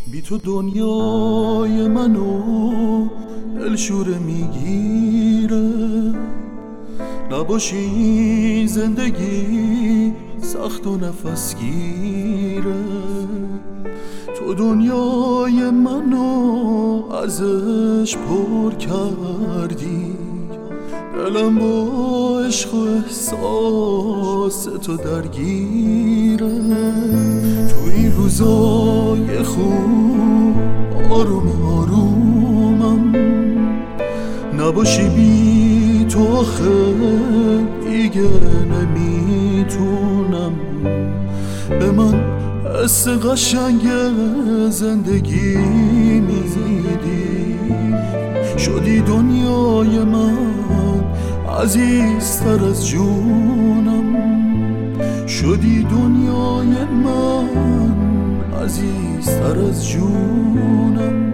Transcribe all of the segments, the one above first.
بی تو دنیای منو دلشوره میگیره، نباشی زندگی سخت و نفس گیره. تو دنیای منو ازش پر کردی، دلم با عشق و احساس تو درگیره. تو این روزای خوب آروم آرومم، نباشی بی تو آخه دیگه نمیتونم. به من حس قشنگ زندگی میدی، شدی دنیای من عزیزتر از جونم. شدی دنیای من عزیزتر از جونم.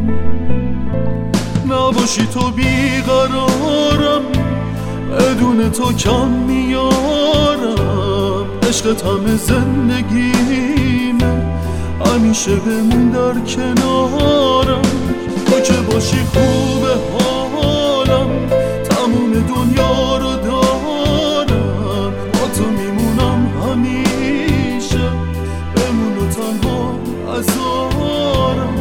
نباشی تو بیقرارم، بدون تو کم میارم. عشقت همه زندگیمه، همیشه بمون در کنارم. تو که باشی خوبه حالم، تموم دنیا رو دارم. با تو میمونم همیشه، بمون و تنها ازارم.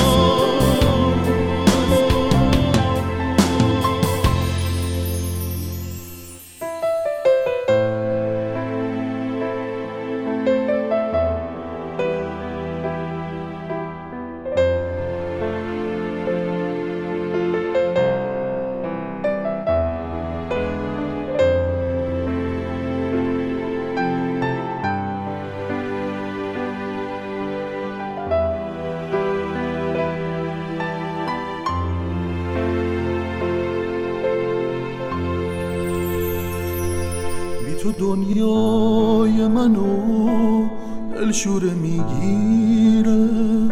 تو دنیای منو دلشوره میگیره،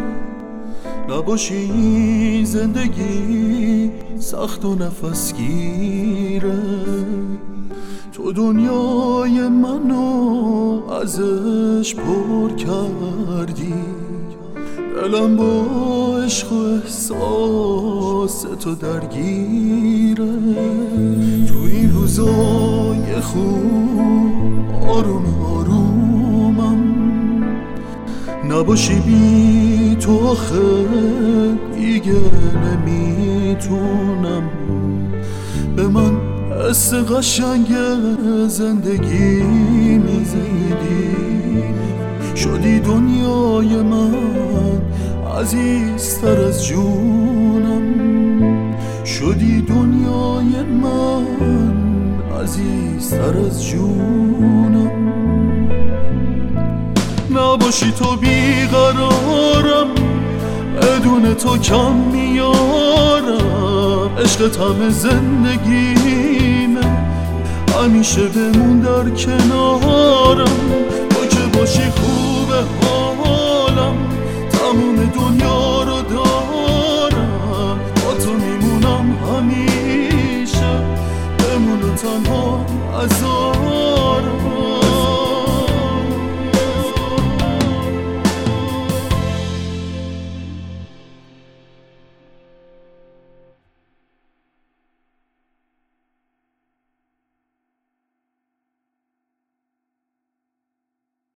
نباشی زندگی سخت و نفس گیره. تو دنیای منو ازش پر کردی، دلم با عشق و احساس تو درگیره. تو این روزای خوب آروم آرومم، نباشی بی تو آخه دیگه نمیتونم. به من حس قشنگ زندگی میدی، شدی دنیای من عزیزتر از جونم. شدی دنیای من عزیزتر از جونم. نباشی تو بیقرارم، بدون تو کم میارم. عشقت همه زندگیمه، همیشه بمون در کنارم.